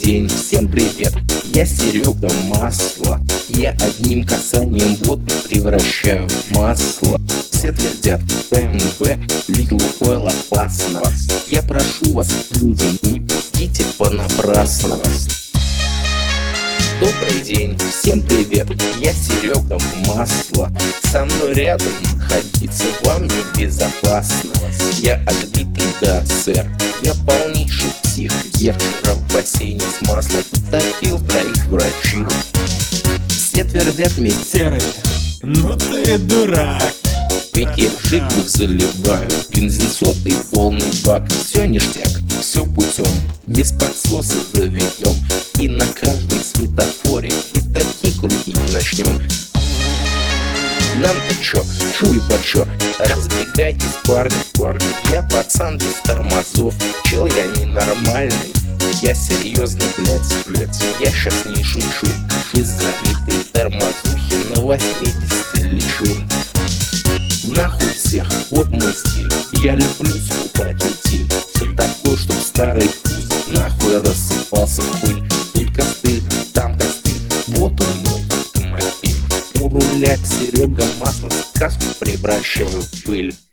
день, всем привет, я Серега Масло. Я одним касанием воду превращаю в масло. Все твердят БМВ, Лугойл опасно. Я прошу вас, люди, не пустите понапрасну. Добрый день, всем привет, я Серега Масло. Со мной рядом находиться вам небезопасно. Я отбитый, да, сэр, я полнейший псих. Я вчера в бассейне с маслом утопил троих врачей. Все твердят мне: Серый, ну ты дурак. я в жиглах заливаю, бензин сотый, полный бак. Все ништяк, все путем, без подсоса заведем. И на каждом светофоре и такие круги начнем. Нам-то чё, чуй почё, разбегайтесь, парни. Я пацан без тормозов, чел я ненормальный. Я серьезно, блядь, я щас не шучу. Из-за этой тормозухи на 80 лечу. Нахуй всех, вот мой стиль. Я люблю скупать утиль. Все такое, чтоб старый пуз нахуй рассыпался в пыль. Тут костыль, там костыль, вот он мой автомобиль. У руля Серега Масло, сказку превращаю в пыль.